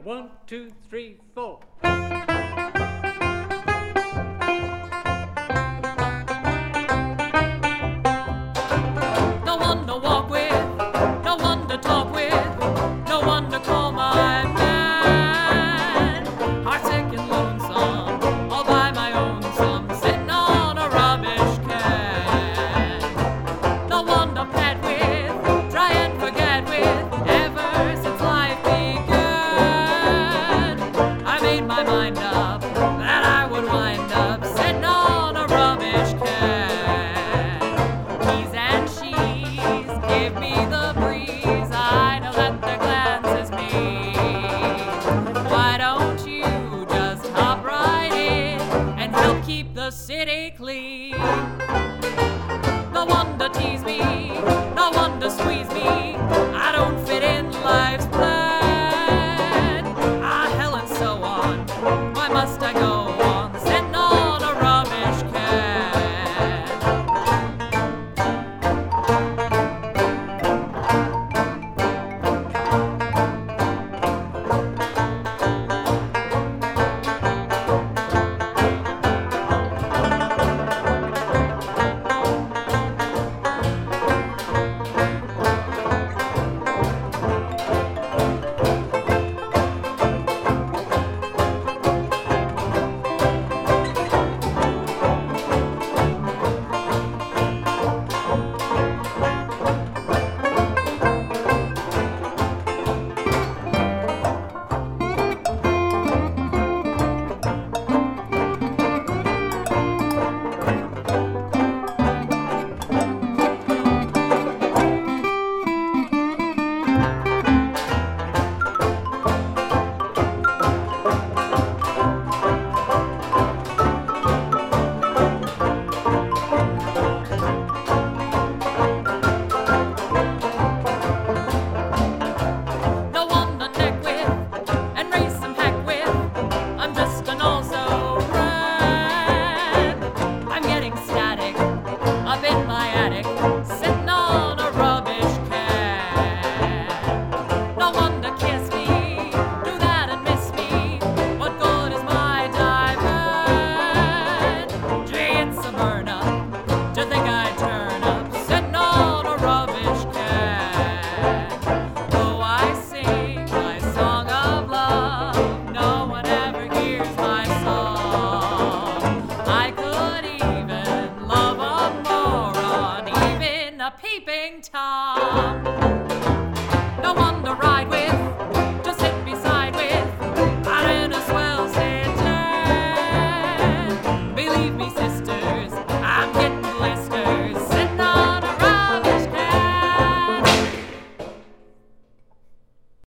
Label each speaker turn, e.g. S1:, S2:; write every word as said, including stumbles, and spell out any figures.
S1: One, two, three, four.
S2: No one to walk with, no one to talk with, no one to call my man. Heartsick and lonesome, all by my own some, sitting on a rubbish can. No one to pet with, try and forget with, ever since life began. I made my mind up that I would wind up sitting on a rubbish can. He's and she's give me the breeze, I know that their glances mean. Why don't you just hop right in and help keep the city clean? No one to tease me, no one to squeeze me, I don't fit in life's plan. Ah, hell and so on, why must I